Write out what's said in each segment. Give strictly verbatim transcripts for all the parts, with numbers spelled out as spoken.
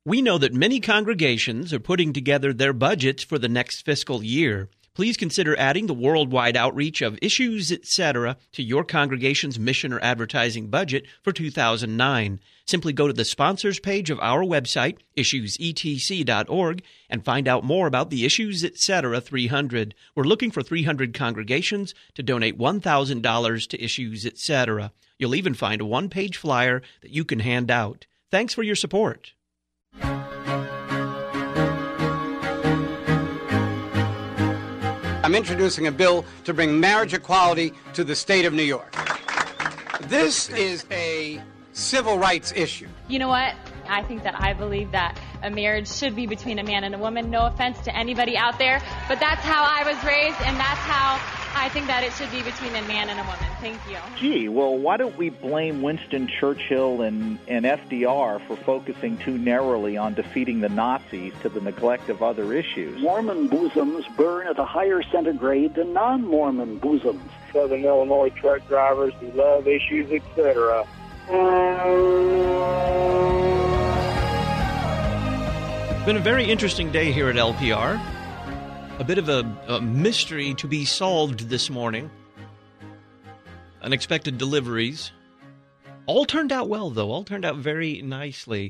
We know that many congregations are putting together their budgets for the next fiscal year. Please consider adding the worldwide outreach of Issues Etc. to your congregation's mission or advertising budget for two thousand nine. Simply go to the sponsors page of our website, issues e t c dot org, and find out more about the Issues Etc. three hundred. We're looking for three hundred congregations to donate one thousand dollars to Issues Etc. You'll even find a one-page flyer that you can hand out. Thanks for your support. I'm introducing a bill to bring marriage equality to the state of New York. This is a civil rights issue. You know what? I think that I believe that a marriage should be between a man and a woman. No offense to anybody out there, but that's how I was raised, and that's how I think that it should be between a man and a woman. Thank you. Gee, well, why don't we blame Winston Churchill and, and F D R for focusing too narrowly on defeating the Nazis to the neglect of other issues? Mormon bosoms burn at a higher centigrade than non-Mormon bosoms. Southern Illinois truck drivers who love Issues, et cetera. It's been a very interesting day here at L P R. A bit of a, a mystery to be solved this morning. Unexpected deliveries. All turned out well, though. All turned out very nicely.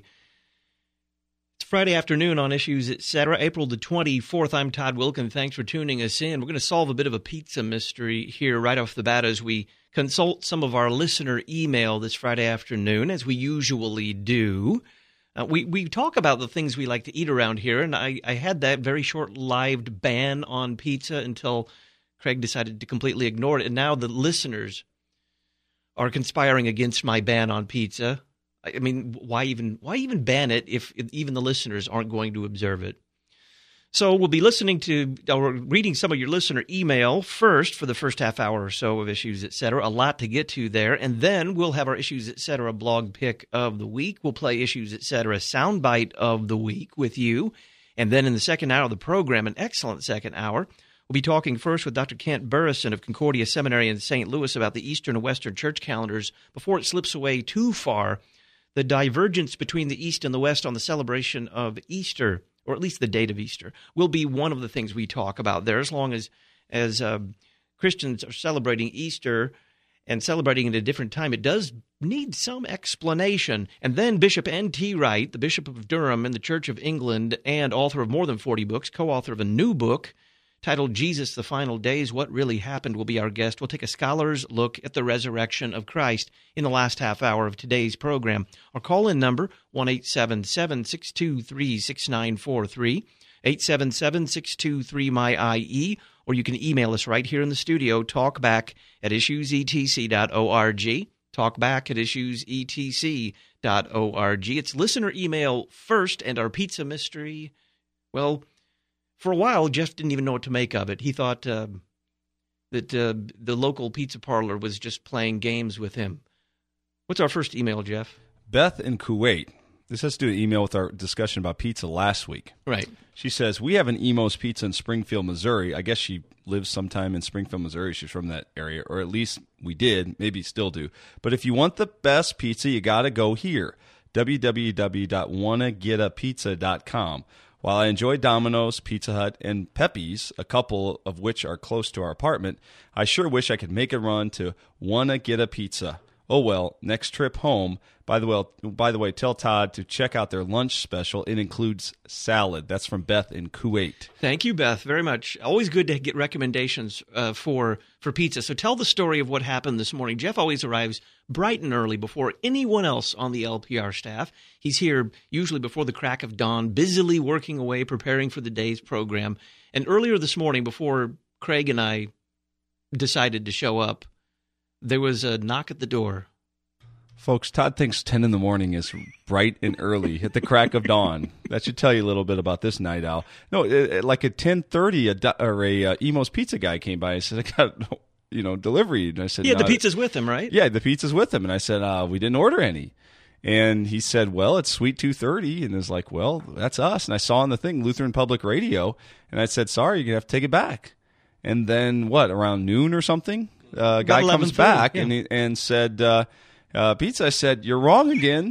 It's Friday afternoon on Issues, et cetera. April the twenty-fourth. I'm Todd Wilkin. Thanks for tuning us in. We're going to solve a bit of a pizza mystery here right off the bat as we consult some of our listener email this Friday afternoon, as we usually do. Uh, we, we talk about the things we like to eat around here, and I, I had that very short-lived ban on pizza until Craig decided to completely ignore it, and now the listeners are conspiring against my ban on pizza. I, I mean, why even why even ban it if, if even the listeners aren't going to observe it? So we'll be listening to or reading some of your listener email first for the first half hour or so of Issues, et cetera. A lot to get to there. And then we'll have our Issues, et cetera. blog pick of the week. We'll play Issues, et cetera. soundbite of the week with you. And then in the second hour of the program, an excellent second hour, we'll be talking first with Doctor Kent Burrison of Concordia Seminary in Saint Louis about the Eastern and Western church calendars before it slips away too far, the divergence between the East and the West on the celebration of Easter, or at least the date of Easter, will be one of the things we talk about there. As long as as uh, Christians are celebrating Easter and celebrating at a different time, it does need some explanation. And then Bishop N T Wright, the Bishop of Durham in the Church of England and author of more than forty books, co-author of a new book titled Jesus, the Final Days, What Really Happened, will be our guest. We'll take a scholar's look at the resurrection of Christ in the last half hour of today's program. Our call-in number, one eight seven seven, six two three, six nine four three, eight seven seven, six two three, M Y I E, or you can email us right here in the studio, talkback at issues e t c dot org, talkback at issues e t c dot org. It's listener email first, and our pizza mystery, well, for a while, Jeff didn't even know what to make of it. He thought uh, that uh, the local pizza parlor was just playing games with him. What's our first email, Jeff? Beth in Kuwait. This has to do with an email with our discussion about pizza last week. Right. She says, we have an Emo's Pizza in Springfield, Missouri. I guess she lives sometime in Springfield, Missouri. She's from that area, or at least we did, maybe still do. But if you want the best pizza, you got to go here, w w w dot wanna get a pizza dot com. While I enjoy Domino's, Pizza Hut, and Pepe's, a couple of which are close to our apartment, I sure wish I could make a run to Wanna Get a Pizza. Oh well, next trip home. By the way, by the way, tell Todd to check out their lunch special. It includes salad. That's from Beth in Kuwait. Thank you, Beth, very much. Always good to get recommendations uh, for for pizza. So tell the story of what happened this morning. Jeff always arrives bright and early before anyone else on the L P R staff. He's here usually before the crack of dawn, busily working away, preparing for the day's program. And earlier this morning, before Craig and I decided to show up, there was a knock at the door. Folks, Todd thinks ten in the morning is bright and early, at the crack of dawn. That should tell you a little bit about this night owl. No, it, like at ten thirty, a, or a uh, Emo's Pizza guy came by and said, I got, you know, delivery. And I said, yeah, no, the pizza's with him, right? Yeah, the pizza's with him. And I said, uh, we didn't order any. And he said, well, it's Sweet two thirty. And I was like, well, that's us. And I saw on the thing, Lutheran Public Radio. And I said, sorry, you're going to have to take it back. And then, what, around noon or something? Uh, guy comes back yeah. and he, and said, uh, uh, pizza. I said, you're wrong again.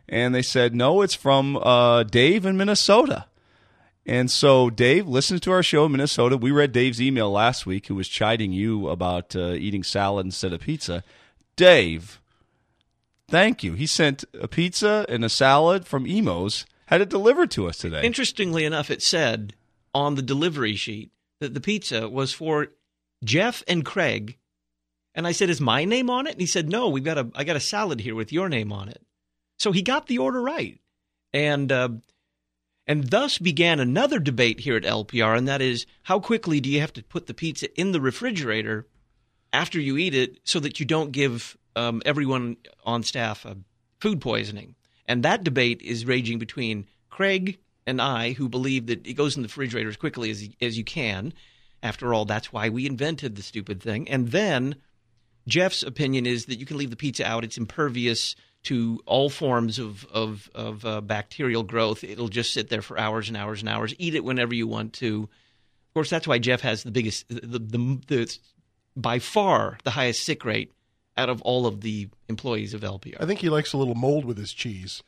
And they said, no, it's from uh, Dave in Minnesota. And so Dave listens to our show in Minnesota. We read Dave's email last week, who was chiding you about uh, eating salad instead of pizza. Dave, thank you. He sent a pizza and a salad from Imo's, had it delivered to us today. Interestingly enough, it said on the delivery sheet that the pizza was for Jeff and Craig. And I said, is my name on it? And he said, no, we've got a, I got a salad here with your name on it. So he got the order right. And uh, and thus began another debate here at L P R, and that is, how quickly do you have to put the pizza in the refrigerator after you eat it so that you don't give um, everyone on staff uh, food poisoning? And that debate is raging between Craig and I, who believe that it goes in the refrigerator as quickly as, as you can. After all, that's why we invented the stupid thing. And then Jeff's opinion is that you can leave the pizza out. It's impervious to all forms of of, of uh, bacterial growth. It'll just sit there for hours and hours and hours. Eat it whenever you want to. Of course, that's why Jeff has the biggest, the, the, the by far the highest sick rate out of all of the employees of L P R. I think he likes a little mold with his cheese.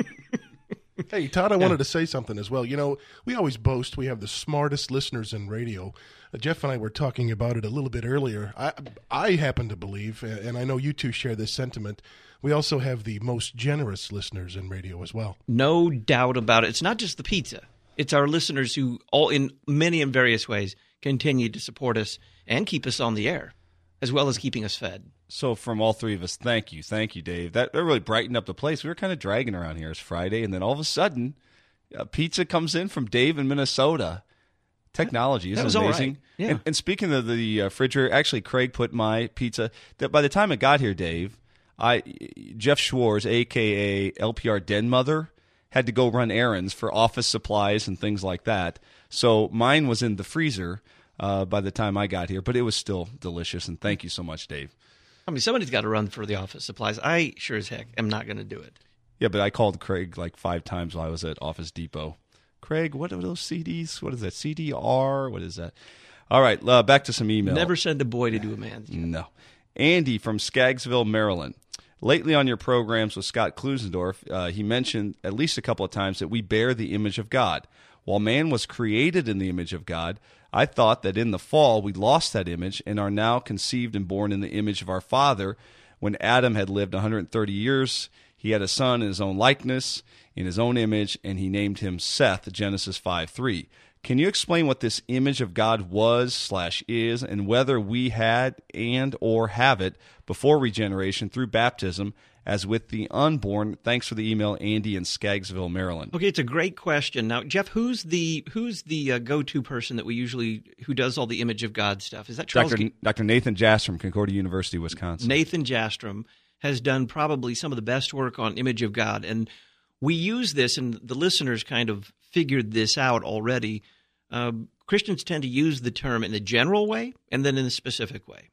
Hey, Todd, I wanted to say something as well. You know, we always boast we have the smartest listeners in radio. Uh, Jeff and I were talking about it a little bit earlier. I, I happen to believe, and I know you two share this sentiment, we also have the most generous listeners in radio as well. No doubt about it. It's not just the pizza. It's our listeners who, all in many and various ways, continue to support us and keep us on the air, as well as keeping us fed. So from all three of us, thank you. Thank you, Dave. That, that really brightened up the place. We were kind of dragging around here. It's Friday, and then all of a sudden, uh, pizza comes in from Dave in Minnesota. Technology isn't that was amazing. All right. Yeah. And, and speaking of the uh, refrigerator, actually, Craig put my pizza. That by the time it got here, Dave, I Jeff Schwartz, a k a. L P R Den Mother, had to go run errands for office supplies and things like that. So mine was in the freezer uh, by the time I got here, but it was still delicious. And thank you so much, Dave. I mean, somebody's got to run for the office supplies. I sure as heck am not going to do it. Yeah, but I called Craig like five times while I was at Office Depot. Craig, what are those C Ds? What is that? C D R? What is that? All right, uh, back to some email. Never send a boy to do a man's job. No. Andy from Skaggsville, Maryland. Lately on your programs with Scott Klusendorf, uh, he mentioned at least a couple of times that we bear the image of God. While man was created in the image of God, I thought that in the fall we lost that image and are now conceived and born in the image of our Father. When Adam had lived one hundred thirty years, he had a son in his own likeness, in his own image, and he named him Seth, Genesis five three. Can you explain what this image of God was slash is, and whether we had and or have it before regeneration through baptism, as with the unborn? Thanks for the email, Andy in Skaggsville, Maryland. Okay, it's a great question. Now, Jeff, who's the who's the uh, go-to person that we usually who does all the image of God stuff? Is that Charles? Doctor Doctor Nathan Jastrom, Concordia University, Wisconsin. Nathan Jastrom has done probably some of the best work on image of God, and we use this, and the listeners kind of figured this out already. Uh, Christians tend to use the term in a general way and then in a specific way.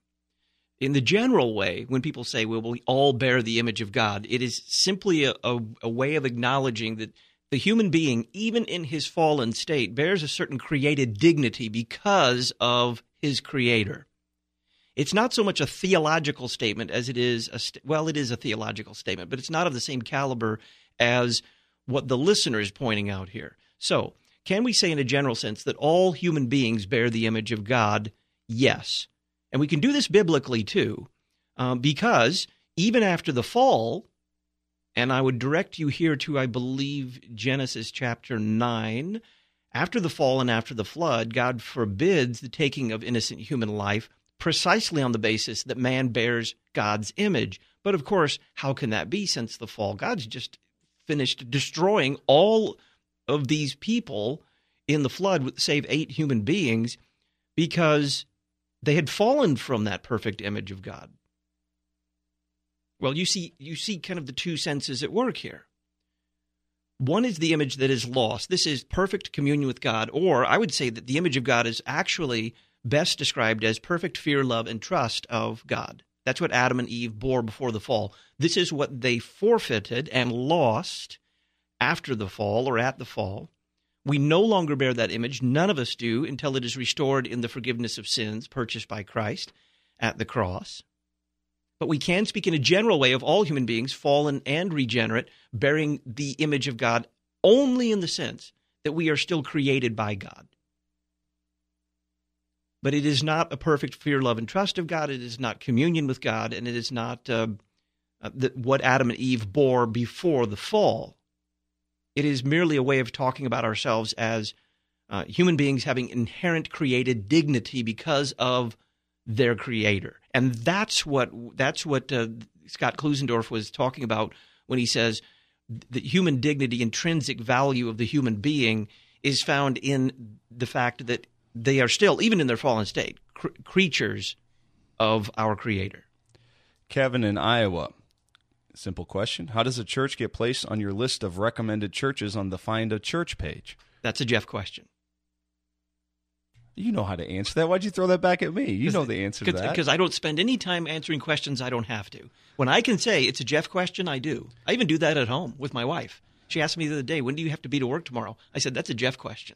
In the general way, when people say, well, we all bear the image of God, it is simply a, a, a way of acknowledging that the human being, even in his fallen state, bears a certain created dignity because of his Creator. It's not so much a theological statement as it is a st- – well, it is a theological statement, but it's not of the same caliber as what the listener is pointing out here. So can we say in a general sense that all human beings bear the image of God? Yes. And we can do this biblically too, um, because even after the fall, and I would direct you here to, I believe, Genesis chapter nine, after the fall and after the flood, God forbids the taking of innocent human life precisely on the basis that man bears God's image. But of course, how can that be since the fall? God's just finished destroying all of these people in the flood, save eight human beings, because they had fallen from that perfect image of God. Well, you see, you see kind of the two senses at work here. One is the image that is lost. This is perfect communion with God, or I would say that the image of God is actually best described as perfect fear, love, and trust of God. That's what Adam and Eve bore before the fall. This is what they forfeited and lost after the fall or at the fall. We no longer bear that image. None of us do until it is restored in the forgiveness of sins purchased by Christ at the cross. But we can speak in a general way of all human beings, fallen and regenerate, bearing the image of God only in the sense that we are still created by God. But it is not a perfect fear, love, and trust of God. It is not communion with God, and it is not uh, uh, the, what Adam and Eve bore before the fall. It is merely a way of talking about ourselves as uh, human beings having inherent created dignity because of their Creator. And that's what that's what uh, Scott Klusendorf was talking about when he says the human dignity, intrinsic value of the human being is found in the fact that they are still, even in their fallen state, cr- creatures of our Creator. Kevin in Iowa. Simple question. How does a church get placed on your list of recommended churches on the Find a Church page? That's a Jeff question. You know how to answer that. Why'd you throw that back at me? You know the answer to that. Because I don't spend any time answering questions I don't have to. When I can say it's a Jeff question, I do. I even do that at home with my wife. She asked me the other day, when do you have to be to work tomorrow? I said, that's a Jeff question.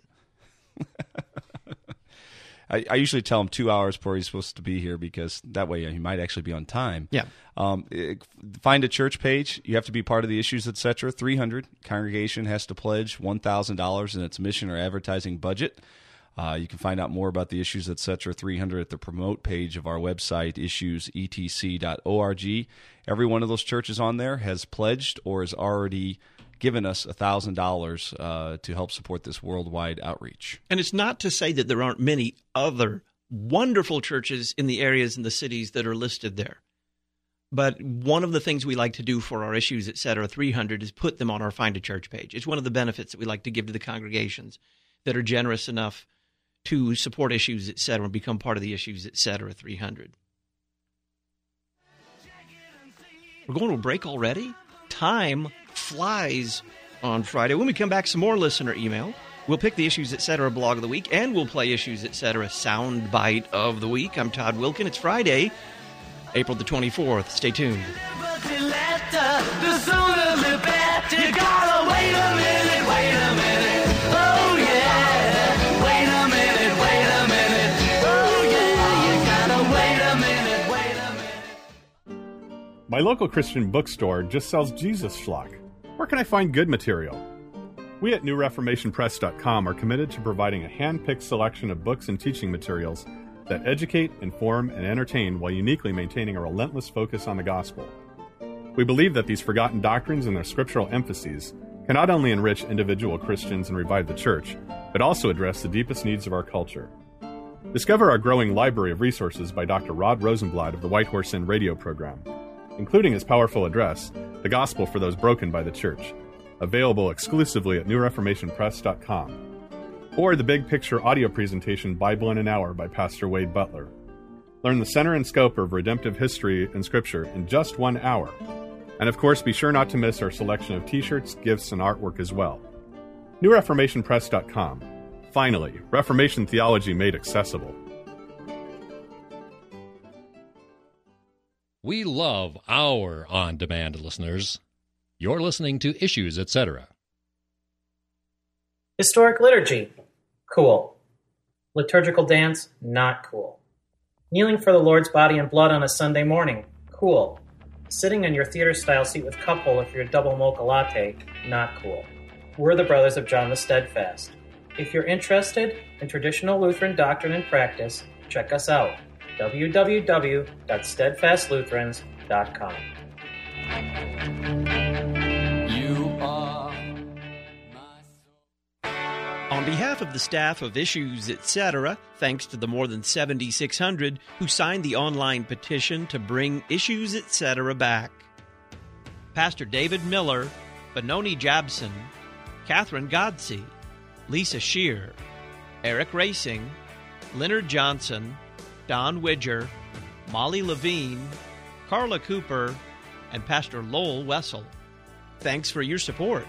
I, I usually tell him two hours before he's supposed to be here because that way he might actually be on time. Yeah. Um, it, find a church page. You have to be part of the Issues, et cetera. three hundred. Congregation has to pledge one thousand dollars in its mission or advertising budget. Uh, you can find out more about the Issues, et cetera. three hundred at the promote page of our website, issues e t c dot org. Every one of those churches on there has pledged or has already given us one thousand dollars uh, to help support this worldwide outreach. And it's not to say that there aren't many other wonderful churches in the areas and the cities that are listed there. But one of the things we like to do for our Issues, et cetera, three hundred is put them on our Find a Church page. It's one of the benefits that we like to give to the congregations that are generous enough to support Issues, et cetera, and become part of the Issues, et cetera, three hundred. We're going to a break already? Time flies on Friday. When we come back, some more listener email. We'll pick the Issues, et cetera, blog of the week, and we'll play Issues, et cetera, soundbite of the week. I'm Todd Wilkin. It's Friday, April the twenty-fourth. Stay tuned. My local Christian bookstore just sells Jesus schlock. Where can I find good material? We at new reformation press dot com are committed to providing a hand-picked selection of books and teaching materials that educate, inform, and entertain while uniquely maintaining a relentless focus on the gospel. We believe that these forgotten doctrines and their scriptural emphases can not only enrich individual Christians and revive the church, but also address the deepest needs of our culture. Discover our growing library of resources by Doctor Rod Rosenblatt of the White Horse Inn radio program, including his powerful address, The Gospel for Those Broken by the Church, available exclusively at new reformation press dot com, or the big picture audio presentation Bible in an Hour by Pastor Wade Butler. Learn the center and scope of redemptive history and Scripture in just one hour. And of course, be sure not to miss our selection of t-shirts, gifts, and artwork as well. new reformation press dot com. Finally, Reformation theology made accessible. We love our on-demand listeners. You're listening to Issues, et cetera. Historic liturgy, cool. Liturgical dance, not cool. Kneeling for the Lord's body and blood on a Sunday morning, cool. Sitting in your theater-style seat with cup holder for your double mocha latte, not cool. We're the Brothers of John the Steadfast. If you're interested in traditional Lutheran doctrine and practice, check us out. w w w dot steadfast lutherans dot com. You are On behalf of the staff of Issues, et cetera, thanks to the more than seventy-six hundred who signed the online petition to bring Issues, et cetera back. Pastor David Miller, Benoni Jabson, Catherine Godsey, Lisa Shear, Eric Racing, Leonard Johnson, Don Widger, Molly Levine, Carla Cooper, and Pastor Lowell Wessel. Thanks for your support.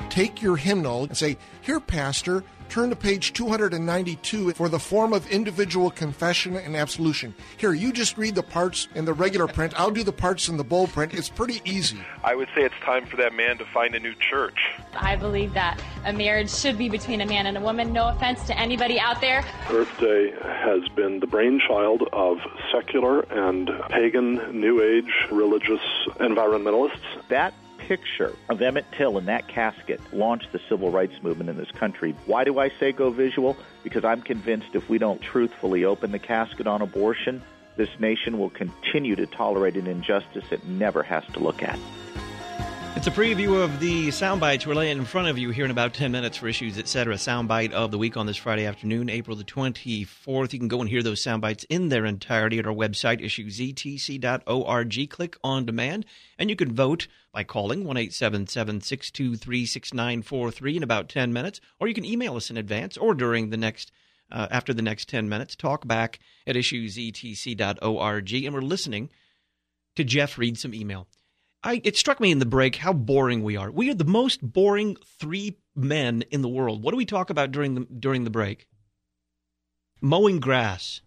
take your hymnal and say, "Here, Pastor, turn to page two hundred ninety-two for the form of individual confession and absolution. Here, you just read the parts in the regular print. I'll do the parts in the bold print." It's pretty easy. I would say it's time for that man to find a new church. I believe that a marriage should be between a man and a woman. No offense to anybody out there. Earth Day has been the brainchild of secular and pagan, New Age, religious environmentalists. That picture of Emmett Till in that casket launched the civil rights movement in this country. Why do I say go visual? Because I'm convinced if we don't truthfully open the casket on abortion, this nation will continue to tolerate an injustice it never has to look at. It's a preview of the sound bites we're laying in front of you here in about ten minutes for Issues, et cetera. Soundbite of the week on this Friday afternoon, April the twenty-fourth. You can go and hear those sound bites in their entirety at our website, issues e t c dot org. Click on demand, and you can vote by calling one eight seven seven, six two three, six nine four three in about ten minutes, or you can email us in advance or during the next uh, after the next ten minutes. Talk back at issues e t c dot org, and we're listening to Jeff read some email. I, it struck me in the break how boring we are. We are the most boring three men in the world. What do we talk about during the during the break? Mowing grass.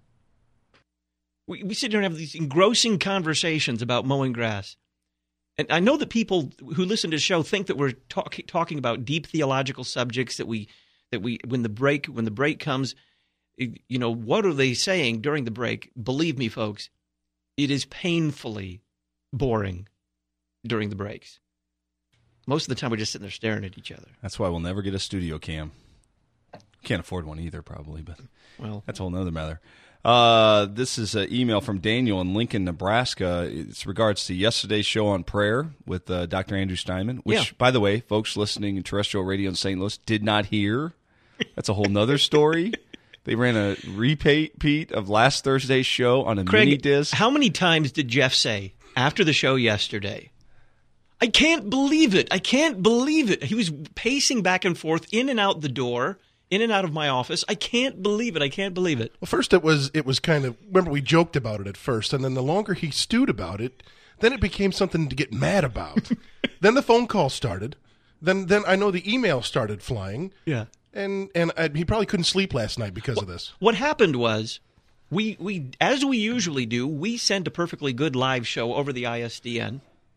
We, we sit here and have these engrossing conversations about mowing grass. And I know that people who listen to the show think that we're talk, talking about deep theological subjects, that we that we when the break when the break comes, you know, what are they saying during the break? Believe me, folks, it is painfully boring during the breaks. Most of the time we're just sitting there staring at each other. That's why we'll never get a studio cam. Can't afford one either, probably, but well, that's a whole nother matter. Uh, this is an email from Daniel in Lincoln, Nebraska. It's regards to yesterday's show on prayer with uh, Doctor Andrew Steinman, which, Yeah. by the way, folks listening in terrestrial radio in Saint Louis did not hear. That's a whole nother story. They ran a repeat of last Thursday's show on a Craig, mini disc. How many times did Jeff say after the show yesterday, "I can't believe it. I can't believe it"? He was pacing back and forth in and out the door, in and out of my office. "I can't believe it. I can't believe it." Well, first it was it was kind of, remember we joked about it at first, and then the longer he stewed about it, then it became something to get mad about. Then the phone call started. Then then I know the email started flying. Yeah. And and I, he probably couldn't sleep last night because of this. What happened was, we we as we usually do, we send a perfectly good live show over the I S D N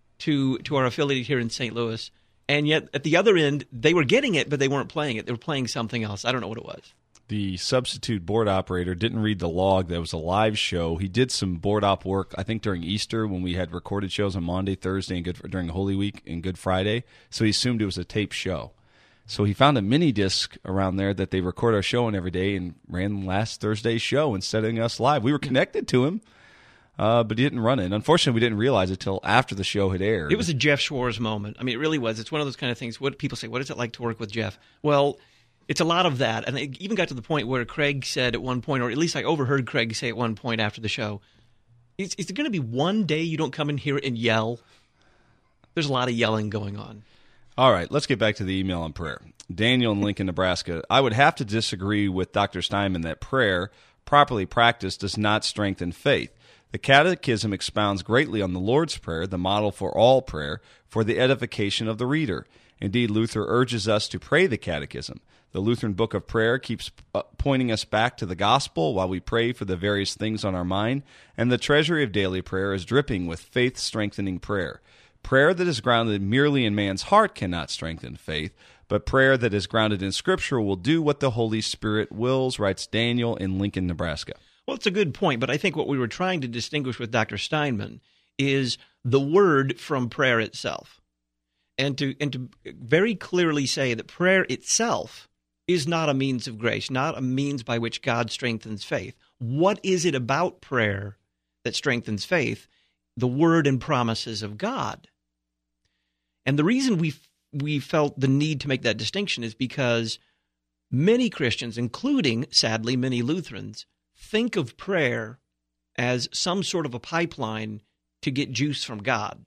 to to our affiliate here in Saint Louis, and yet at the other end they were getting it, but they weren't playing it. They were playing something else. I don't know what it was. The substitute board operator didn't read the log. That was a live show. He did some board op work, I think, during Easter when we had recorded shows on Monday, Thursday, and good during Holy Week and Good Friday. So he assumed it was a tape show. So he found a mini disc around there that they record our show on every day and ran last Thursday's show instead of us live. We were connected to him, uh, but he didn't run it. Unfortunately, we didn't realize it until after the show had aired. It was a Jeff Schwartz moment. I mean, it really was. It's one of those kind of things. What people say, what is it like to work with Jeff? Well, it's a lot of that. And it even got to the point where Craig said at one point, or at least I overheard Craig say at one point after the show, is, is there going to be one day you don't come in here and yell? There's a lot of yelling going on. All right, let's get back to the email on prayer. Daniel in Lincoln, Nebraska. I would have to disagree with Doctor Steinman that prayer, properly practiced, does not strengthen faith. The Catechism expounds greatly on the Lord's Prayer, the model for all prayer, for the edification of the reader. Indeed, Luther urges us to pray the Catechism. The Lutheran Book of Prayer keeps uh, pointing us back to the gospel while we pray for the various things on our mind, and the treasury of daily prayer is dripping with faith-strengthening prayer. Prayer that is grounded merely in man's heart cannot strengthen faith, but prayer that is grounded in Scripture will do what the Holy Spirit wills, writes Daniel in Lincoln, Nebraska. Well, it's a good point, but I think what we were trying to distinguish with Doctor Steinman is the word from prayer itself, and to and to very clearly say that prayer itself is not a means of grace, not a means by which God strengthens faith. What is it about prayer that strengthens faith? The word and promises of God. And the reason we we felt the need to make that distinction is because many Christians, including, sadly, many Lutherans, think of prayer as some sort of a pipeline to get juice from God.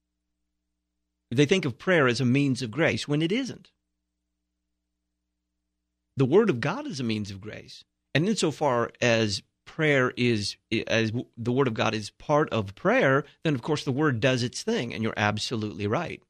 They think of prayer as a means of grace when it isn't. The Word of God is a means of grace. And insofar as prayer is, as the Word of God is part of prayer, then of course the Word does its thing, and you're absolutely right.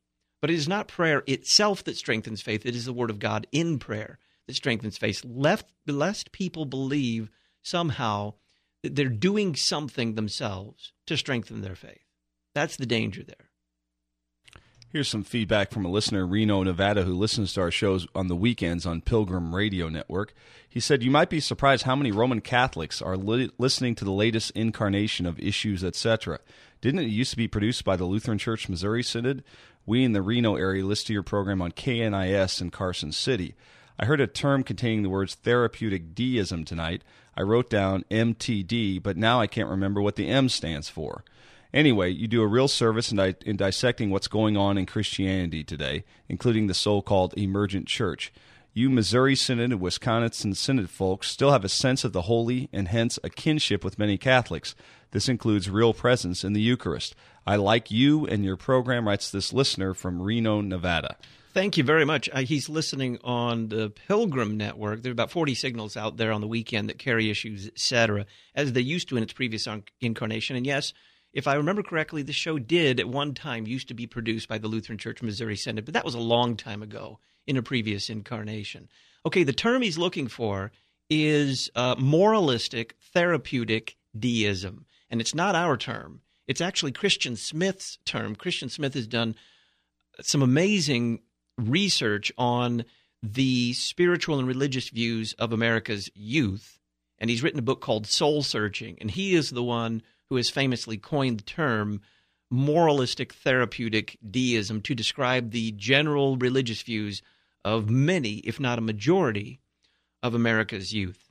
But it is not prayer itself that strengthens faith. It is the Word of God in prayer that strengthens faith. Left, lest people believe somehow that they're doing something themselves to strengthen their faith. That's the danger there. Here's some feedback from a listener in Reno, Nevada, who listens to our shows on the weekends on Pilgrim Radio Network. He said, you might be surprised how many Roman Catholics are li- listening to the latest incarnation of Issues, et cetera. Didn't it used to be produced by the Lutheran Church Missouri Synod? We in the Reno area listen to your program on K N I S in Carson City. I heard a term containing the words therapeutic deism tonight. I wrote down M T D, but now I can't remember what the M stands for. Anyway, you do a real service in, di- in dissecting what's going on in Christianity today, including the so-called emergent church. You Missouri Synod and Wisconsin Synod folks still have a sense of the holy and hence a kinship with many Catholics. This includes real presence in the Eucharist. I like you and your program, writes this listener from Reno, Nevada. Thank you very much. Uh, he's listening on the Pilgrim Network. There are about forty signals out there on the weekend that carry Issues, et cetera, as they used to in its previous incarnation. And yes, if I remember correctly, the show did at one time used to be produced by the Lutheran Church Missouri Synod, but that was a long time ago in a previous incarnation. Okay, the term he's looking for is uh, moralistic therapeutic deism, and it's not our term. It's actually Christian Smith's term. Christian Smith has done some amazing research on the spiritual and religious views of America's youth, and he's written a book called Soul Searching, and he is the one who has famously coined the term moralistic therapeutic deism to describe the general religious views of many, if not a majority, of America's youth.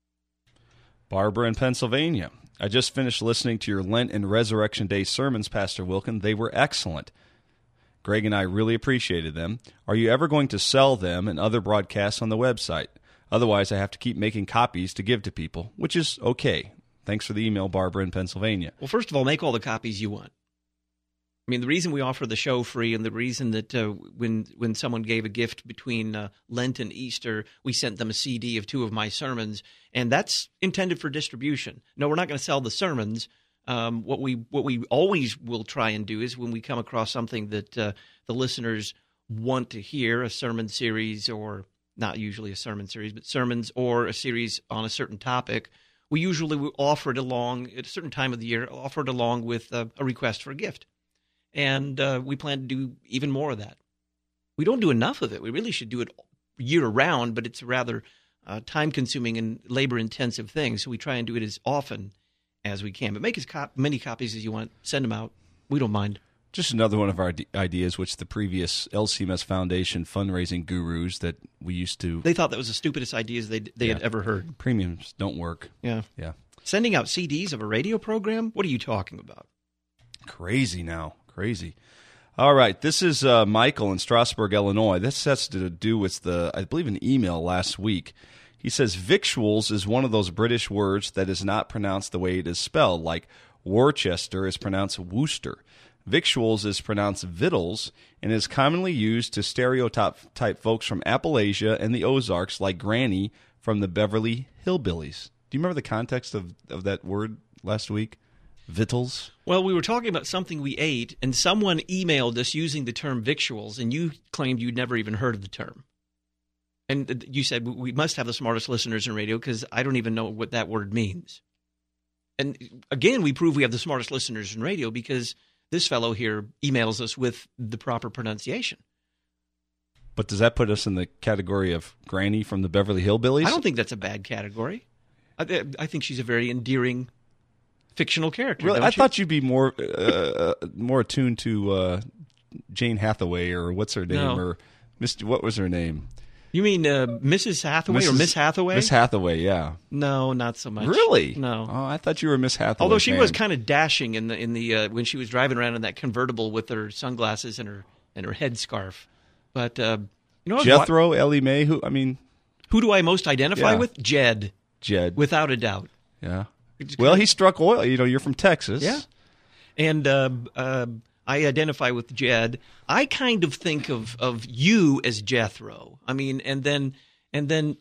Barbara in Pennsylvania. I just finished listening to your Lent and Resurrection Day sermons, Pastor Wilkin. They were excellent. Greg and I really appreciated them. Are you ever going to sell them and other broadcasts on the website? Otherwise, I have to keep making copies to give to people, which is okay. Thanks for the email, Barbara in Pennsylvania. Well, first of all, make all the copies you want. I mean, the reason we offer the show free and the reason that uh, when when someone gave a gift between uh, Lent and Easter, we sent them a C D of two of my sermons, and that's intended for distribution. No, we're not going to sell the sermons. Um, what we what we always will try and do is when we come across something that uh, the listeners want to hear, a sermon series or not usually a sermon series, but sermons or a series on a certain topic, we usually will offer it along at a certain time of the year, offer it along with uh, a request for a gift. And uh, we plan to do even more of that. We don't do enough of it. We really should do it year-round, but it's a rather uh, time-consuming and labor-intensive thing, so we try and do it as often as we can. But make as cop- many copies as you want. Send them out. We don't mind. Just another one of our d- ideas, which the previous L C M S Foundation fundraising gurus that we used to... They thought that was the stupidest ideas they they yeah. had ever heard. Premiums don't work. Yeah. Yeah. Sending out C Ds of a radio program? What are you talking about? Crazy now. Crazy. All right. This is uh, Michael in Strasburg, Illinois. This has to do with the, I believe, an email last week. He says, victuals is one of those British words that is not pronounced the way it is spelled, like Worcester is pronounced Worcester. Victuals is pronounced victuals and is commonly used to stereotype type folks from Appalachia and the Ozarks like Granny from the Beverly Hillbillies. Do you remember the context of, of that word last week? Victuals? Well, we were talking about something we ate, and someone emailed us using the term victuals, and you claimed you'd never even heard of the term. And you said, we must have the smartest listeners in radio because I don't even know what that word means. And again, we prove we have the smartest listeners in radio because this fellow here emails us with the proper pronunciation. But does that put us in the category of Granny from the Beverly Hillbillies? I don't think that's a bad category. I, I think she's a very endearing fictional character. Really? Don't I you? thought you'd be more uh, more attuned to uh, Jane Hathaway or what's her name No. or Mister What was her name? You mean uh, Missus Hathaway Missus or Miss Hathaway? Miss Hathaway, yeah. No, not so much. Really? No. Oh, I thought you were Miss Hathaway. Although she fan. was kind of dashing in the in the uh, when she was driving around in that convertible with her sunglasses and her and her headscarf. But uh, you know, Jethro, Ellie Mae. Who I mean, who do I most identify Yeah. with? Jed. Jed, without a doubt. Yeah. Well, he struck oil. You know, you're from Texas. Yeah. And uh, uh, I identify with Jed. I kind of think of, of you as Jethro. I mean, and then and then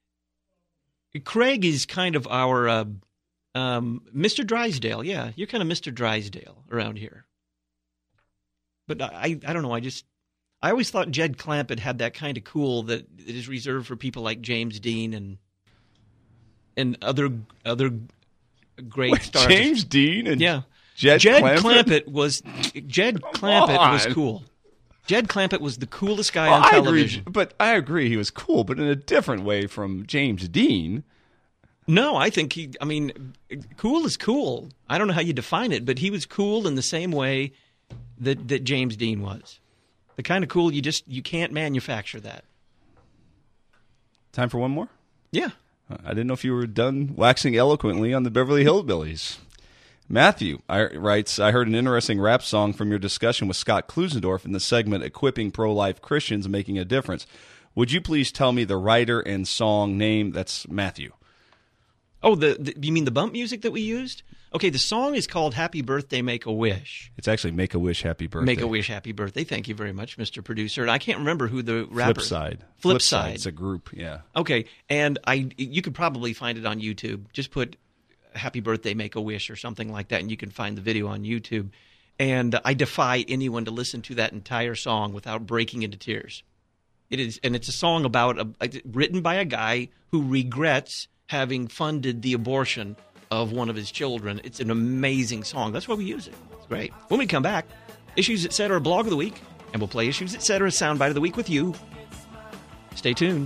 Craig is kind of our uh, um, Mister Drysdale. Yeah, you're kind of Mister Drysdale around here. But I I don't know. I just I always thought Jed Clampett had that kind of cool that is reserved for people like James Dean and and other other great Wait, stars. James Dean and yeah, Jed, Jed Clampett? Clampett was Jed Clampett on. was cool. Jed Clampett was the coolest guy Well, on I television. agree, but I agree he was cool, but in a different way from James Dean. No, I think he, I mean, cool is cool. I don't know how you define it, but he was cool in the same way that, that James Dean was. The kind of cool you just, you can't manufacture that. Time for one more? Yeah. I didn't know if you were done waxing eloquently on the Beverly Hillbillies. Matthew I, writes, I heard an interesting rap song from your discussion with Scott Klusendorf in the segment Equipping Pro-Life Christians Making a Difference. Would you please tell me the writer and song name? That's Matthew. Oh, the, the you mean the bump music that we used? Okay, the song is called Happy Birthday, Make a Wish. It's actually Make a Wish, Happy Birthday. Make a Wish, Happy Birthday. Thank you very much, Mister Producer. And I can't remember who the rapper is. Flipside. Flipside. Flipside. It's a group, yeah. Okay, and I you could probably find it on YouTube. Just put Happy Birthday, Make a Wish or something like that, and you can find the video on YouTube. And I defy anyone to listen to that entire song without breaking into tears. It is, and it's a song about a, a, written by a guy who regrets having funded the abortion of one of his children. It's an amazing song. That's why we use it. It's great. When we come back, Issues Etc. blog of the week, and we'll play Issues Etc. soundbite of the week with you. Stay tuned.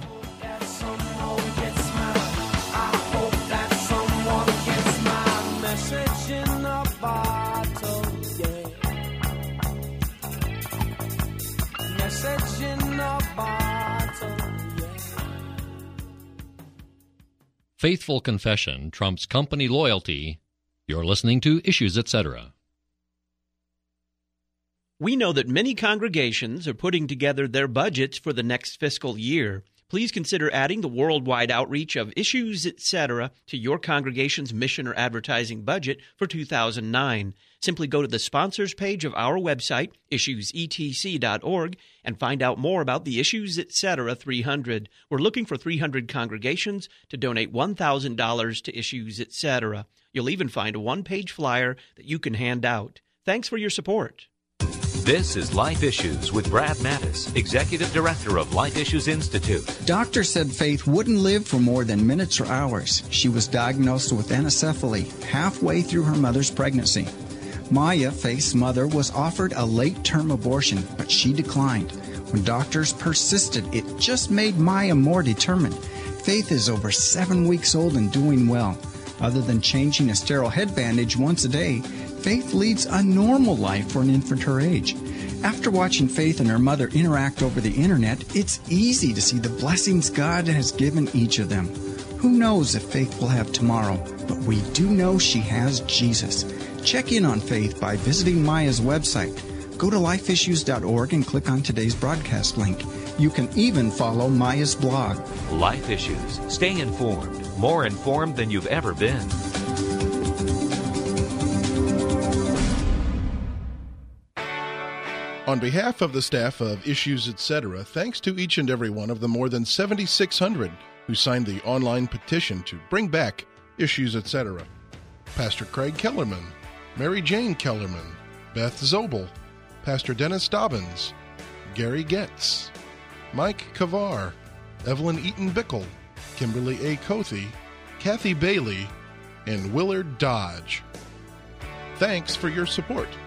Faithful confession trumps company loyalty. You're listening to Issues Etc. We know that many congregations are putting together their budgets for the next fiscal year. Please consider adding the worldwide outreach of Issues Etc. to your congregation's mission or advertising budget for two thousand nine. Simply go to the sponsors page of our website, issues e t c dot org, and find out more about the Issues Etc. three hundred. We're looking for three hundred congregations to donate one thousand dollars to Issues Etc. You'll even find a one-page flyer that you can hand out. Thanks for your support. This is Life Issues with Brad Mattis, Executive Director of Life Issues Institute. Doctors said Faith wouldn't live for more than minutes or hours. She was diagnosed with anencephaly halfway through her mother's pregnancy. Maya, Faith's mother, was offered a late-term abortion, but she declined. When doctors persisted, it just made Maya more determined. Faith is over seven weeks old and doing well. Other than changing a sterile head bandage once a day, Faith leads a normal life for an infant her age. After watching Faith and her mother interact over the internet, it's easy to see the blessings God has given each of them. Who knows if Faith will have tomorrow, but we do know she has Jesus. Check in on Faith by visiting Maya's website. Go to life issues dot org and click on today's broadcast link. You can even follow Maya's blog. Life Issues. Stay informed. More informed than you've ever been. On behalf of the staff of Issues Etc., thanks to each and every one of the more than seventy-six hundred who signed the online petition to bring back Issues Etc. Pastor Craig Kellerman, Mary Jane Kellerman, Beth Zobel, Pastor Dennis Dobbins, Gary Getz, Mike Kavar, Evelyn Eaton Bickle, Kimberly A. Cothy, Kathy Bailey, and Willard Dodge. Thanks for your support.